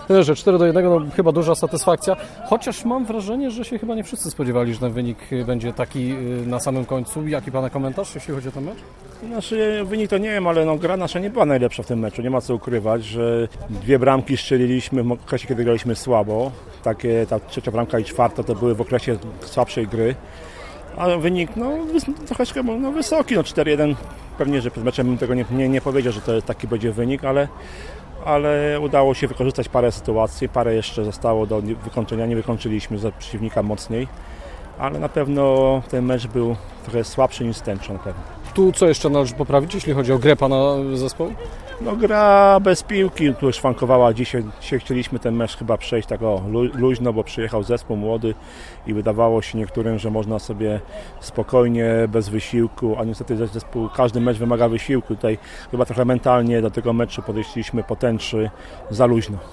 Że 4-1 no, chyba duża satysfakcja, chociaż mam wrażenie, że się chyba nie wszyscy spodziewali, że ten wynik będzie taki na samym końcu. Jaki Pana komentarz, jeśli chodzi o ten mecz? Znaczy, wynik to nie wiem, ale no, gra nasza nie była najlepsza w tym meczu. Nie ma co ukrywać, że 2 bramki strzeliliśmy w okresie, kiedy graliśmy słabo. Ta trzecia bramka i czwarta to były w okresie słabszej gry. A wynik troszeczkę wysoki, 4-1. Pewnie, że przed meczem bym tego nie powiedział, że to taki będzie wynik, ale udało się wykorzystać parę sytuacji, parę jeszcze zostało do wykończenia, nie wykończyliśmy za przeciwnika mocniej, ale na pewno ten mecz był trochę słabszy niż tęcza na pewno. Tu co jeszcze należy poprawić, jeśli chodzi o grę Pana zespołu? Gra bez piłki, tu szwankowała dzisiaj chcieliśmy ten mecz chyba przejść tak luźno, bo przyjechał zespół młody i wydawało się niektórym, że można sobie spokojnie, bez wysiłku, a niestety zespół, każdy mecz wymaga wysiłku. Tutaj chyba trochę mentalnie do tego meczu podeszliśmy po tęczy za luźno.